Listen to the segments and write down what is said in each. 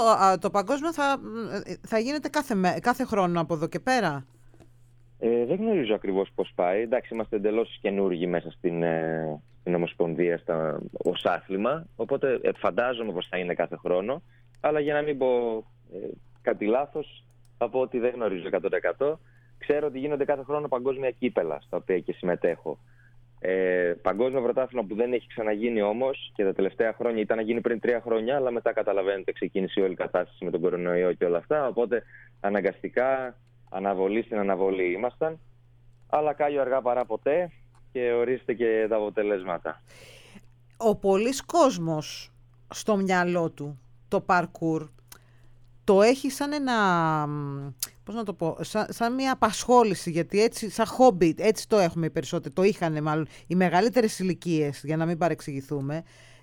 το παγκόσμιο θα γίνεται κάθε χρόνο από εδώ και πέρα. Δεν γνωρίζω ακριβώς πώς πάει. Εντάξει, είμαστε εντελώς καινούργοι μέσα στην Ομοσπονδία ως άθλημα, οπότε φαντάζομαι πως θα είναι κάθε χρόνο, αλλά για να μην πω κάτι λάθος, θα πω ότι δεν γνωρίζω 100%. Ξέρω ότι γίνονται κάθε χρόνο παγκόσμια κύπελα, στα οποία και συμμετέχω. Παγκόσμιο πρωτάθλημα που δεν έχει ξαναγίνει όμως και τα τελευταία χρόνια ήταν να γίνει πριν 3 χρόνια, αλλά μετά καταλαβαίνετε ξεκίνησε η όλη κατάσταση με τον κορονοϊό και όλα αυτά, οπότε αναγκαστικά αναβολή στην αναβολή ήμασταν, αλλά κάλλιο αργά παρά ποτέ και ορίστε και τα αποτελέσματα. Ο πολύς κόσμος στο μυαλό του το parkour το έχει σαν ένα, πώς να το πω, σαν μια απασχόληση, γιατί έτσι, σαν χόμπι, έτσι το έχουμε οι περισσότεροι, το είχαν μάλλον οι μεγαλύτερες ηλικίες, για να μην παρεξηγηθούμε,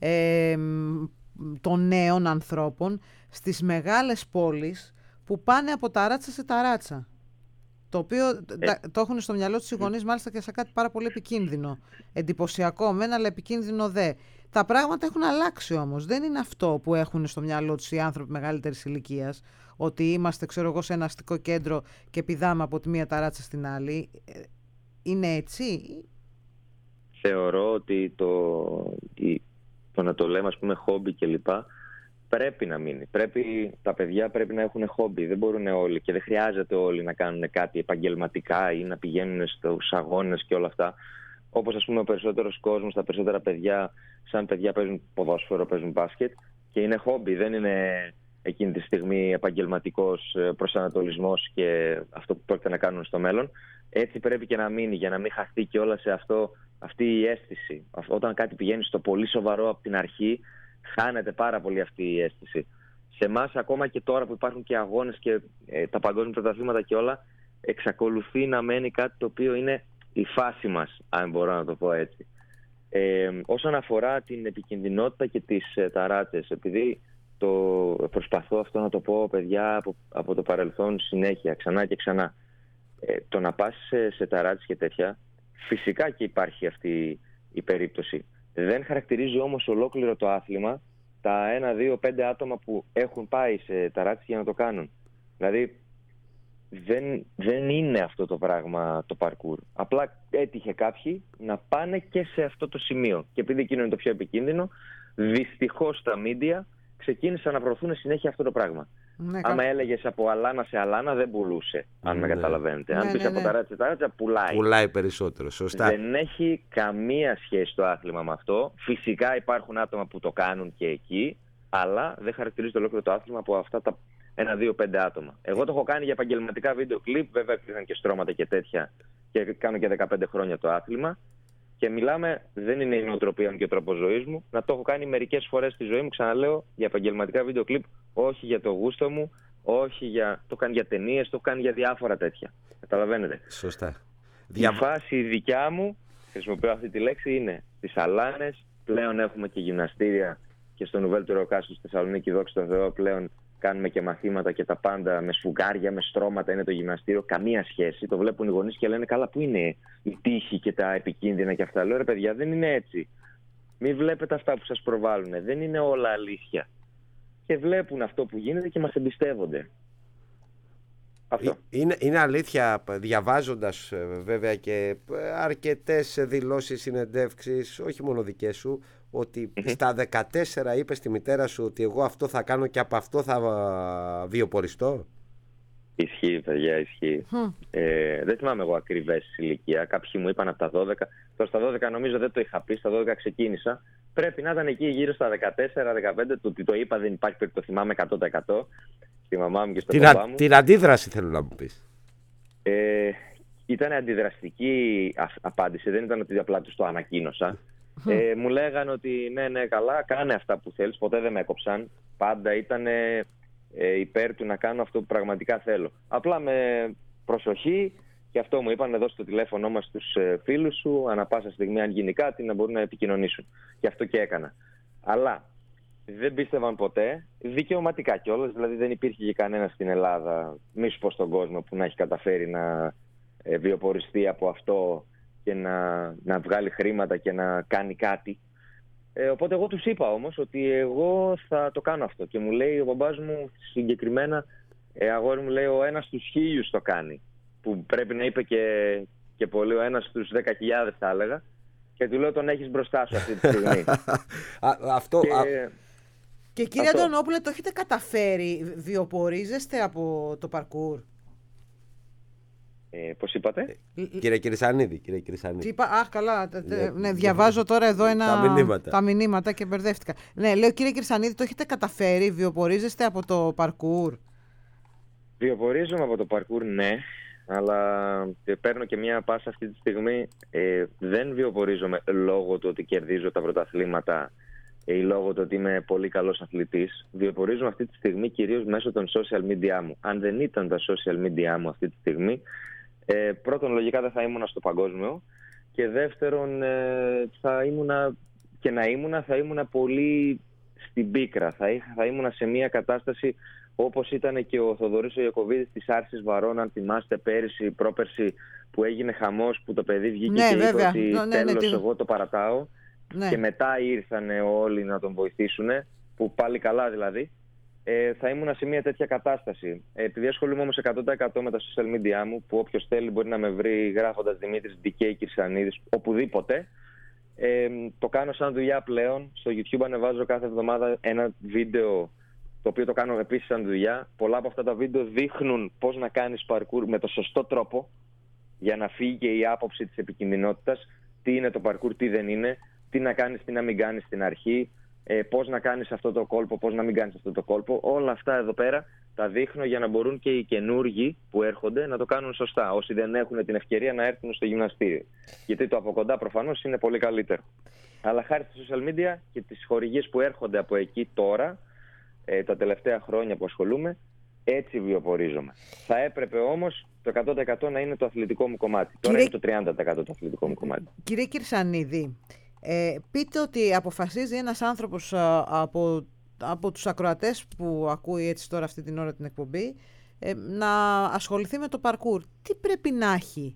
των νέων ανθρώπων στις μεγάλες πόλεις που πάνε από ταράτσα σε ταράτσα. Το οποίο το έχουν στο μυαλό τους οι γονείς μάλιστα και σαν κάτι πάρα πολύ επικίνδυνο. Εντυπωσιακό μεν, αλλά επικίνδυνο δε. Τα πράγματα έχουν αλλάξει όμως. Δεν είναι αυτό που έχουν στο μυαλό τους οι άνθρωποι μεγαλύτερης ηλικίας, ότι είμαστε, ξέρω εγώ, σε ένα αστικό κέντρο και πηδάμε από τη μία ταράτσα στην άλλη. Είναι έτσι? Θεωρώ ότι το να το λέμε, ας πούμε, χόμπι κλπ. Πρέπει να μείνει. Τα παιδιά πρέπει να έχουν χόμπι. Δεν μπορούν όλοι και δεν χρειάζεται όλοι να κάνουν κάτι επαγγελματικά ή να πηγαίνουν στους αγώνες και όλα αυτά. Όπως, ας πούμε, ο περισσότερος κόσμος, τα περισσότερα παιδιά, σαν παιδιά παίζουν ποδόσφαιρο, παίζουν μπάσκετ και είναι χόμπι. Δεν είναι εκείνη τη στιγμή επαγγελματικός προσανατολισμός και αυτό που πρόκειται να κάνουν στο μέλλον. Έτσι πρέπει και να μείνει, για να μην χαθεί και όλα σε αυτή η αίσθηση. Όταν κάτι πηγαίνει στο πολύ σοβαρό από την αρχή, χάνεται πάρα πολύ αυτή η αίσθηση. Σε εμάς, ακόμα και τώρα που υπάρχουν και αγώνες και τα παγκόσμια πρωταθλήματα και όλα, εξακολουθεί να μένει κάτι το οποίο είναι η φάση μας, αν μπορώ να το πω έτσι. Όσον αφορά την επικινδυνότητα και τις ταράτσες, επειδή προσπαθώ αυτό να το πω, παιδιά, από το παρελθόν συνέχεια, ξανά και ξανά, το να πας σε ταράτσες και τέτοια, φυσικά και υπάρχει αυτή η περίπτωση. Δεν χαρακτηρίζει όμως ολόκληρο το άθλημα τα 1, 2, 5 άτομα που έχουν πάει σε ταράτσες για να το κάνουν. Δηλαδή, δεν είναι αυτό το πράγμα το parkour. Απλά έτυχε κάποιοι να πάνε και σε αυτό το σημείο. Και επειδή εκείνο είναι το πιο επικίνδυνο, δυστυχώς τα media ξεκίνησαν να προωθούν συνέχεια αυτό το πράγμα. Ναι, άμα έλεγες από αλάνα σε αλάνα, δεν πουλούσε, αν με καταλαβαίνετε. Αν πεις από ταράτσα σε ταράτσα, πουλάει. Πουλάει περισσότερο, σωστά. Δεν έχει καμία σχέση το άθλημα με αυτό. Φυσικά υπάρχουν άτομα που το κάνουν και εκεί, αλλά δεν χαρακτηρίζεται ολόκληρο το άθλημα από αυτά τα 1, 2, 5 άτομα. Εγώ το έχω κάνει για επαγγελματικά βίντεο κλιπ, βέβαια υπήρχαν και στρώματα και τέτοια, και κάνω και 15 χρόνια το άθλημα. Και μιλάμε, δεν είναι η νοοτροπία μου και ο τρόπος ζωής μου, να το έχω κάνει μερικές φορές στη ζωή μου, ξαναλέω, για επαγγελματικά βίντεο κλιπ, όχι για το γούστο μου, το κάνει για ταινίες, το κάνει για διάφορα τέτοια. Καταλαβαίνετε. Σωστά. Η φάση δικιά μου, χρησιμοποιώ αυτή τη λέξη, είναι στις αλάνες. Πλέον έχουμε και γυμναστήρια και στο Νουβέλ του Ροκάσου στη Θεσσαλονίκη, δόξα τω Θεώ, πλέον κάνουμε και μαθήματα και τα πάντα με σφουγγάρια, με στρώματα, είναι το γυμναστήριο. Καμία σχέση. Το βλέπουν οι γονείς και λένε, καλά, πού είναι η τύχη και τα επικίνδυνα και αυτά. Λέω, ρε παιδιά, δεν είναι έτσι. Μην βλέπετε αυτά που σας προβάλλουν. Δεν είναι όλα αλήθεια. Και βλέπουν αυτό που γίνεται και μας εμπιστεύονται. Αυτό. Είναι αλήθεια, διαβάζοντας βέβαια και αρκετές δηλώσεις, συνεντεύξεις, όχι μόνο δικές σου, ότι στα 14 είπες στη μητέρα σου ότι εγώ αυτό θα κάνω και από αυτό θα βιοποριστώ. Ισχύει, παιδιά, ισχύει. Δεν θυμάμαι εγώ ακριβές ηλικία. Κάποιοι μου είπαν από τα 12. Τώρα στα 12 νομίζω δεν το είχα πει, στα 12 ξεκίνησα. Πρέπει να ήταν εκεί γύρω στα 14-15. Το ότι το είπα δεν υπάρχει περίπτωση, το θυμάμαι 100%. Στη μαμά μου και στον παπά μου. Την αντίδραση θέλω να μου πεις. Ήταν αντιδραστική απάντηση, δεν ήταν ότι απλά τους το ανακοίνωσα. Μου λέγανε ότι ναι, καλά, κάνε αυτά που θέλεις. Ποτέ δεν με έκοψαν. Πάντα ήταν υπέρ του να κάνω αυτό που πραγματικά θέλω. Απλά με προσοχή, και αυτό μου είπαν, δώσει το τηλέφωνο μας στους φίλους σου, ανά πάσα στιγμή αν γίνει κάτι να μπορούν να επικοινωνήσουν. Και αυτό και έκανα. Αλλά δεν πίστευαν ποτέ, δικαιωματικά κιόλας, δηλαδή δεν υπήρχε και κανένα στην Ελλάδα, μη σου πω στον κόσμο, που να έχει καταφέρει να βιοποριστεί από αυτό και να βγάλει χρήματα και να κάνει κάτι. Οπότε εγώ τους είπα όμως ότι εγώ θα το κάνω αυτό. Και μου λέει ο μπαμπάς μου συγκεκριμένα, αγόρι μου, λέει, ο ένας στους 1000 το κάνει. Που πρέπει να είπε και πολύ, ο ένας στους 10.000 θα έλεγα. Και του λέω, τον έχεις μπροστά σου αυτή τη στιγμή. Και κύριε Αντωνόπουλε, το έχετε καταφέρει? Βιοπορίζεστε από το παρκούρ? Πώς είπατε? Κύριε Κυρσανίδη. Είπα, καλά. Ναι, διαβάζω τώρα εδώ τα μηνύματα και μπερδεύτηκα. Ναι, λέω, κύριε Κυρσανίδη, το έχετε καταφέρει? Βιοπορίζεστε από το παρκούρ? Βιοπορίζομαι από το παρκούρ, ναι. Αλλά παίρνω και μια πάσα αυτή τη στιγμή. Δεν βιοπορίζομαι λόγω του ότι κερδίζω τα πρωταθλήματα ή λόγω του ότι είμαι πολύ καλός αθλητής. Βιοπορίζομαι αυτή τη στιγμή κυρίως μέσω των social media μου. Αν δεν ήταν τα social media μου αυτή τη στιγμή, πρώτον, λογικά δεν θα ήμουνα στο παγκόσμιο, και δεύτερον, θα ήμουνα πολύ στην πίκρα. Θα ήμουνα σε μια κατάσταση όπως ήταν και ο Θοδωρής ο Ιακωβίδης της άρσης βαρών, αν θυμάστε, πέρυσι, πρόπερσι, που έγινε χαμός, που το παιδί βγήκε και είπε ότι τέλος, εγώ το παρατάω. Ναι. Και μετά ήρθαν όλοι να τον βοηθήσουν, που πάλι καλά δηλαδή. Θα ήμουν σε μια τέτοια κατάσταση. Επειδή ασχολούμαι όμως 100% με τα social media μου, που όποιος θέλει μπορεί να με βρει γράφοντας Δημήτρης DK Κυρσανίδης οπουδήποτε, το κάνω σαν δουλειά πλέον. Στο YouTube ανεβάζω κάθε εβδομάδα ένα βίντεο, το οποίο το κάνω επίσης σαν δουλειά. Πολλά από αυτά τα βίντεο δείχνουν πώς να κάνεις parkour με το σωστό τρόπο, για να φύγει και η άποψη της επικινδυνότητας. Τι είναι το parkour, τι δεν είναι, τι να κάνεις, τι να μην κάνεις στην αρχή, πώς να κάνεις αυτό το κόλπο, πώς να μην κάνεις αυτό το κόλπο. Όλα αυτά εδώ πέρα τα δείχνω για να μπορούν και οι καινούργοι που έρχονται να το κάνουν σωστά, όσοι δεν έχουν την ευκαιρία να έρθουν στο γυμναστήριο. Γιατί το από κοντά προφανώς είναι πολύ καλύτερο. Αλλά χάρη στα social media και τις χορηγίες που έρχονται από εκεί τώρα, τα τελευταία χρόνια που ασχολούμαι, έτσι βιοπορίζομαι. Θα έπρεπε όμως το 100% να είναι το αθλητικό μου κομμάτι. Τώρα είναι το 30% το αθλητικό μου κομμάτι. Κύριε Κυρσανίδη, πείτε ότι αποφασίζει ένας άνθρωπος από τους ακροατές που ακούει έτσι τώρα αυτή την ώρα την εκπομπή, να ασχοληθεί με το παρκούρ. Τι πρέπει να έχει?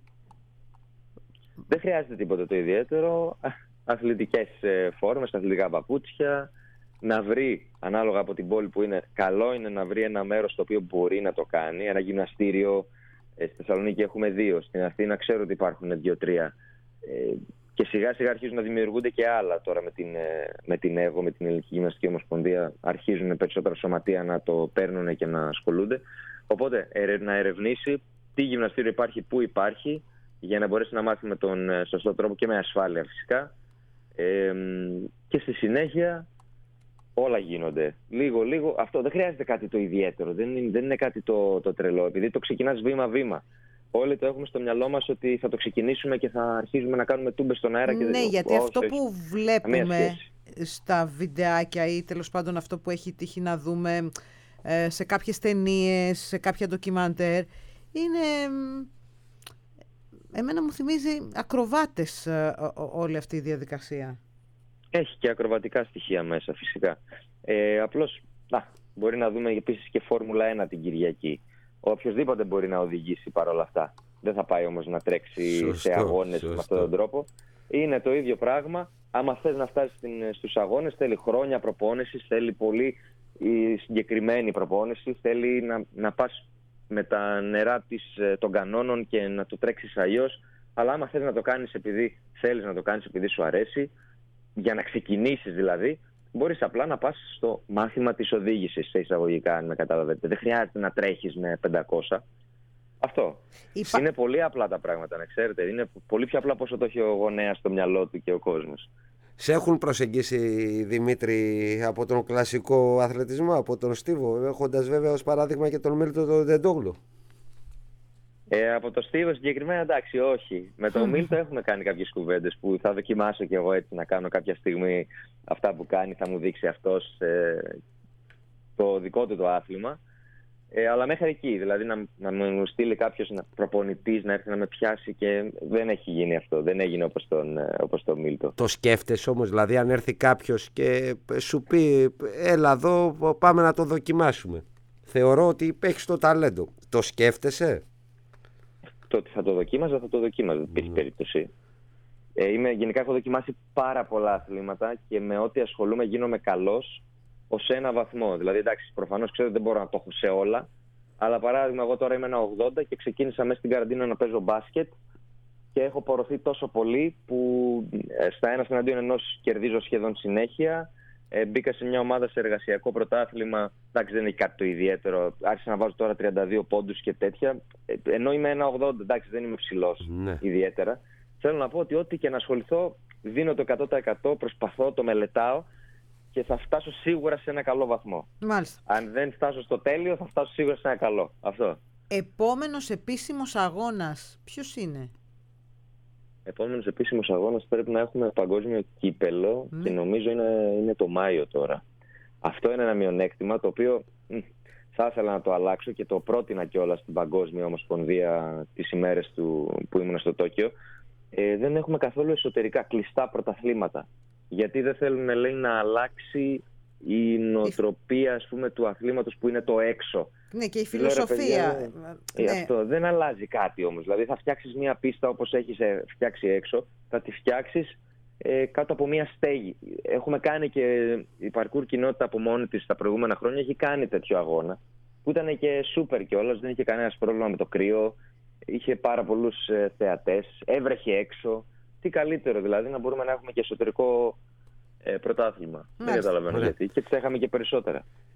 Δεν χρειάζεται τίποτα το ιδιαίτερο. Αθλητικές φόρμες, αθλητικά παπούτσια. Να βρει, ανάλογα από την πόλη που είναι, καλό είναι να βρει ένα μέρος στο οποίο μπορεί να το κάνει. Ένα γυμναστήριο. Στη Θεσσαλονίκη έχουμε 2. Στην Αθήνα ξέρω ότι υπάρχουν 2-3. Και σιγά σιγά αρχίζουν να δημιουργούνται και άλλα τώρα με την ΕΒΟ, με την Ελληνική Γυμναστική Ομοσπονδία. Αρχίζουν περισσότερα σωματεία να το παίρνουν και να ασχολούνται. Οπότε να ερευνήσει τι γυμναστήριο υπάρχει, πού υπάρχει, για να μπορέσει να μάθει με τον σωστό τρόπο και με ασφάλεια φυσικά. Και στη συνέχεια όλα γίνονται. Λίγο. Αυτό δεν χρειάζεται κάτι το ιδιαίτερο. Δεν είναι κάτι το τρελό. Επειδή το ξεκινάς βήμα-βήμα. Όλοι το έχουμε στο μυαλό μας ότι θα το ξεκινήσουμε και θα αρχίζουμε να κάνουμε τούμπες στον αέρα. Και ναι, γιατί αυτό που βλέπουμε στα βιντεάκια ή τέλος πάντων αυτό που έχει τύχει να δούμε σε κάποιες ταινίες, σε κάποια ντοκιμαντέρ, είναι... Εμένα μου θυμίζει ακροβάτες όλη αυτή η διαδικασία. Έχει και ακροβατικά στοιχεία μέσα φυσικά. Απλώς μπορεί να δούμε επίσης και Φόρμουλα 1 την Κυριακή. Οποιοςδήποτε μπορεί να οδηγήσει παρόλα αυτά. Δεν θα πάει όμως να τρέξει σε αγώνες με αυτόν τον τρόπο. Είναι το ίδιο πράγμα. Άμα θες να φτάσεις στους αγώνες, θέλει χρόνια προπόνησης, θέλει πολύ συγκεκριμένη προπόνηση, θέλει να πας με τα νερά των κανόνων και να το τρέξεις αλλιώς. Αλλά άμα θες να το κάνεις επειδή θέλεις να το κάνεις, επειδή σου αρέσει, για να ξεκινήσεις δηλαδή, μπορείς απλά να πας στο μάθημα της οδήγησης, σε εισαγωγικά, αν με καταλαβαίνετε. Δεν χρειάζεται να τρέχεις με 500. Αυτό. Είναι πολύ απλά τα πράγματα, να ξέρετε. Είναι πολύ πιο απλά από όσο το έχει ο γονέας στο μυαλό του και ο κόσμος. Σε έχουν προσεγγίσει, Δημήτρη, από τον κλασικό αθλητισμό, από τον Στίβο, έχοντας βέβαια ως παράδειγμα και τον Μίλτο τον Ντεντόγλου? Από το Στίβο συγκεκριμένα, εντάξει, όχι. Με τον Μίλτο έχουμε κάνει κάποιες κουβέντες που θα δοκιμάσω κι εγώ έτσι να κάνω κάποια στιγμή αυτά που κάνει. Θα μου δείξει αυτός το δικό του το άθλημα. Αλλά μέχρι εκεί, δηλαδή να μου στείλει κάποιος προπονητής να έρθει να με πιάσει, και δεν έχει γίνει αυτό. Δεν έγινε όπως τον Μίλτο. Το σκέφτεσαι όμως, δηλαδή αν έρθει κάποιος και σου πει έλα εδώ, πάμε να το δοκιμάσουμε. Θεωρώ ότι έχεις το ταλέντο. Το σκέφτεσαι? Το ότι θα το δοκίμαζα, δεν υπήρχε περίπτωση. Γενικά έχω δοκιμάσει πάρα πολλά αθλήματα και με ό,τι ασχολούμαι γίνομαι καλός ως ένα βαθμό. Δηλαδή, εντάξει, προφανώς ξέρω ότι δεν μπορώ να το έχω σε όλα. Αλλά παράδειγμα, εγώ τώρα είμαι ένα 80 και ξεκίνησα μέσα στην καραντίνα να παίζω μπάσκετ και έχω πορωθεί τόσο πολύ που στα ένας εναντίον ενός κερδίζω σχεδόν συνέχεια. Μπήκα σε μια ομάδα σε εργασιακό πρωτάθλημα. Εντάξει, δεν είναι κάτι το ιδιαίτερο. Άρχισα να βάζω τώρα 32 πόντους και τέτοια. Ενώ είμαι ένα 80, εντάξει, δεν είμαι ψηλός ιδιαίτερα. Θέλω να πω ότι ό,τι και να ασχοληθώ, δίνω το 100%, προσπαθώ, το μελετάω και θα φτάσω σίγουρα σε ένα καλό βαθμό. Μάλιστα. Αν δεν φτάσω στο τέλειο, θα φτάσω σίγουρα σε ένα καλό. Αυτό. Επόμενος επίσημος αγώνας, ποιος είναι? Επόμενος επίσημος αγώνας πρέπει να έχουμε παγκόσμιο κύπελο και νομίζω είναι το Μάιο τώρα. Αυτό είναι ένα μειονέκτημα το οποίο θα ήθελα να το αλλάξω και το πρότεινα κιόλας στην Παγκόσμια Ομοσπονδία τις ημέρες που ήμουν στο Τόκιο. Δεν έχουμε καθόλου εσωτερικά κλειστά πρωταθλήματα. Γιατί δεν θέλουν, λέει, να αλλάξει η νοοτροπία, ας πούμε, του αθλήματος που είναι το έξω. Ναι, και η φιλοσοφία. Αυτό δεν αλλάζει κάτι όμως. Δηλαδή θα φτιάξεις μια πίστα όπως έχεις φτιάξει έξω, θα τη φτιάξεις κάτω από μια στέγη. Έχουμε κάνει και η παρκούρ κοινότητα από μόνη της τα προηγούμενα χρόνια έχει κάνει τέτοιο αγώνα που ήταν και σούπερ κιόλας, δεν είχε κανένας πρόβλημα με το κρύο, είχε πάρα πολλούς θεατές, έβρεχε έξω. Τι καλύτερο δηλαδή να μπορούμε να έχουμε και εσωτερικό πρωτάθλημα. Δεν καταλαβαίνω γιατί. Και τα είχαμε και περισσότερα.